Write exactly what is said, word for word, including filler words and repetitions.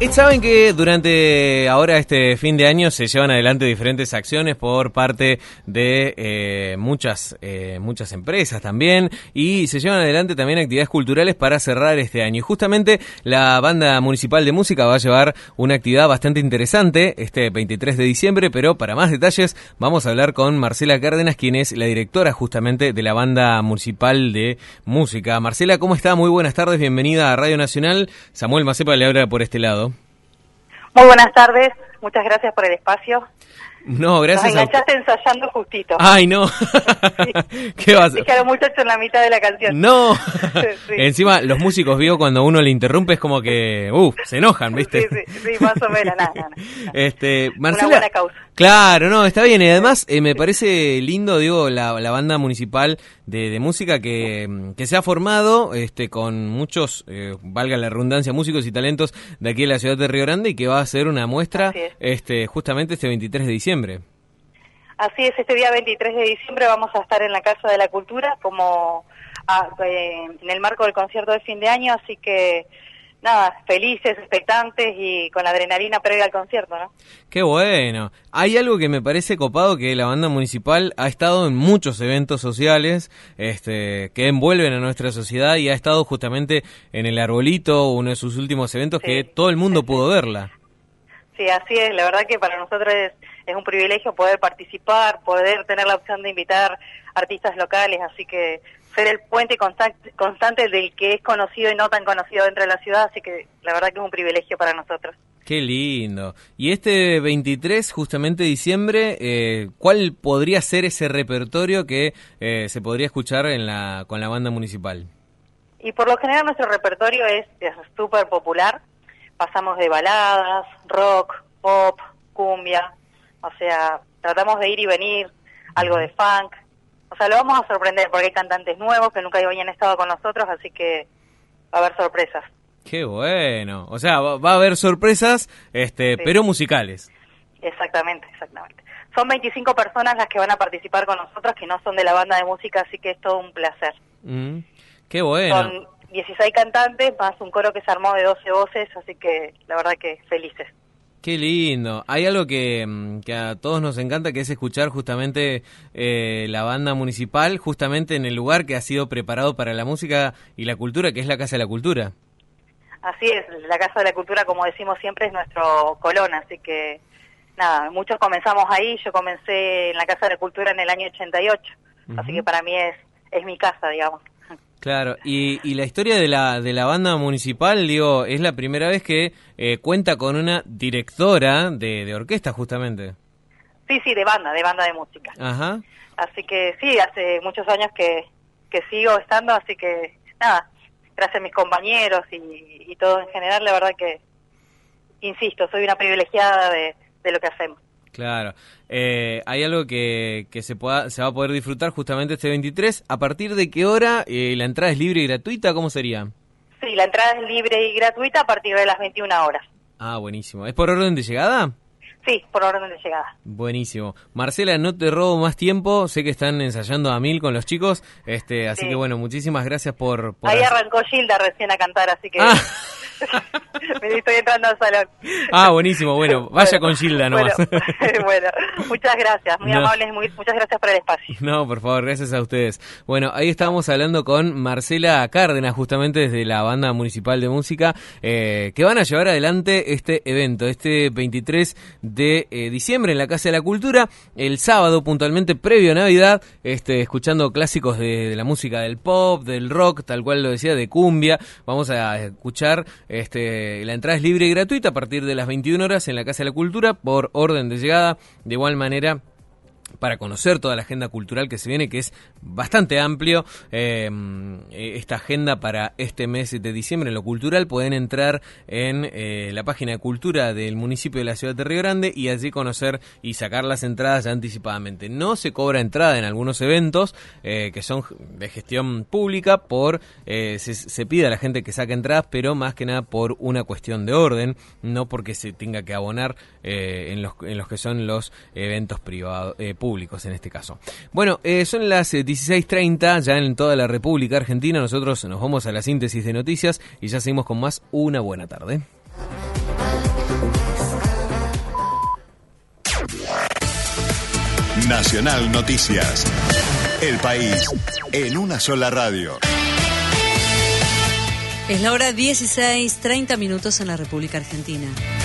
Saben que durante ahora este fin de año se llevan adelante diferentes acciones por parte de eh, muchas eh, muchas empresas también, y se llevan adelante también actividades culturales para cerrar este año. Y justamente la Banda Municipal de Música va a llevar una actividad bastante interesante este veintitrés de diciembre, pero para más detalles vamos a hablar con Marcela Cárdenas, quien es la directora justamente de la Banda Municipal de Música. Marcela, ¿cómo está? Muy buenas tardes, bienvenida a Radio Nacional. Samuel Macepa le habla por este lado. Muy buenas tardes, muchas gracias por el espacio. No, gracias. Nos enganchaste a... ensayando justito. Ay, no. Sí. ¿Qué vas a...? Dije a los muchachos en la mitad de la canción. No. Sí. Encima, los músicos, vio, cuando uno le interrumpe es como que, uff, se enojan, ¿viste? Sí, sí, sí, más o menos, nada, nada. Este, Marcela, una buena causa. Claro, no, está bien. Y además, eh, me parece lindo, digo, la, la banda municipal de, de música que, que se ha formado este, con muchos, eh, valga la redundancia, músicos y talentos de aquí de la ciudad de Río Grande, y que va a hacer una muestra este, justamente este veintitrés de diciembre. Así es, este día veintitrés de diciembre vamos a estar en la Casa de la Cultura como a, eh, en el marco del concierto de fin de año, así que nada, felices, expectantes y con la adrenalina previa al concierto, ¿no? Qué bueno. Hay algo que me parece copado, que la banda municipal ha estado en muchos eventos sociales este, que envuelven a nuestra sociedad, y ha estado justamente en el Arbolito, uno de sus últimos eventos, sí, que todo el mundo sí, pudo sí. verla. Sí, así es. La verdad que para nosotros es, es un privilegio poder participar, poder tener la opción de invitar artistas locales, así que ser el puente constante, constante del que es conocido y no tan conocido dentro de la ciudad, así que la verdad que es un privilegio para nosotros. Qué lindo. Y este veintitrés, justamente diciembre, eh, ¿cuál podría ser ese repertorio que eh, se podría escuchar en la con la banda municipal? Y por lo general nuestro repertorio es súper popular. Pasamos de baladas, rock, pop, cumbia, o sea, tratamos de ir y venir, algo de funk. O sea, lo vamos a sorprender porque hay cantantes nuevos que nunca habían estado con nosotros, así que va a haber sorpresas. Qué bueno. O sea, va, va a haber sorpresas, este, sí, pero musicales. Exactamente, exactamente. Son veinticinco personas las que van a participar con nosotros, que no son de la banda de música, así que es todo un placer. Mm, qué bueno. Son dieciséis cantantes, más un coro que se armó de doce voces, así que la verdad que felices. Qué lindo. Hay algo que, que a todos nos encanta, que es escuchar justamente eh, la banda municipal, justamente en el lugar que ha sido preparado para la música y la cultura, que es la Casa de la Cultura. Así es, la Casa de la Cultura, como decimos siempre, es nuestro colón, así que nada, muchos comenzamos ahí. Yo comencé en la Casa de la Cultura en el año ochenta y ocho, uh-huh. Así que para mí es, es mi casa, digamos. Claro, y, y la historia de la de la banda municipal, digo, es la primera vez que eh, cuenta con una directora de, de orquesta, justamente. Sí, sí, de banda, de banda de música. Ajá. Así que sí, hace muchos años que, que sigo estando, así que nada, gracias a mis compañeros y, y todo en general, la verdad que, insisto, soy una privilegiada de, de lo que hacemos. Claro. Eh, hay algo que, que se pueda, se va a poder disfrutar justamente este veintitrés. ¿A partir de qué hora? Eh, ¿La entrada es libre y gratuita? ¿Cómo sería? Sí, la entrada es libre y gratuita a partir de las veintiuna horas. Ah, buenísimo. ¿Es por orden de llegada? Sí, por orden de llegada. Buenísimo. Marcela, no te robo más tiempo. Sé que están ensayando a mil con los chicos. este Así sí. que bueno, muchísimas gracias por... por Ahí hacer... arrancó Gilda recién a cantar, así que... Ah. Me estoy entrando al salón. Ah, buenísimo, bueno, vaya bueno, con Gilda nomás. Bueno, bueno, muchas gracias, muy no. amables, muy, muchas gracias por el espacio. No, por favor, gracias a ustedes. Bueno, ahí estábamos hablando con Marcela Cárdenas, justamente desde la Banda Municipal de Música, eh, que van a llevar adelante este evento, este veintitrés de diciembre en la Casa de la Cultura, el sábado puntualmente previo a Navidad, este, escuchando clásicos de, de la música del pop, del rock, tal cual lo decía, de cumbia. Vamos a escuchar... Este, la entrada es libre y gratuita a partir de las veintiuna horas en la Casa de la Cultura por orden de llegada. De igual manera, para conocer toda la agenda cultural que se viene, que es bastante amplio, eh, esta agenda para este mes de diciembre en lo cultural, pueden entrar en eh, la página de cultura del municipio de la ciudad de Río Grande y allí conocer y sacar las entradas ya anticipadamente. No se cobra entrada en algunos eventos eh, que son de gestión pública, por eh, se, se pide a la gente que saque entradas, pero más que nada por una cuestión de orden, no porque se tenga que abonar eh, en, los, en los que son los eventos privados, eh, públicos en este caso. Bueno, eh, son las eh, dieciséis treinta ya en toda la República Argentina. Nosotros nos vamos a la síntesis de noticias y ya seguimos con más. Una buena tarde. Nacional Noticias. El país en una sola radio. Es la hora dieciséis, treinta minutos en la República Argentina.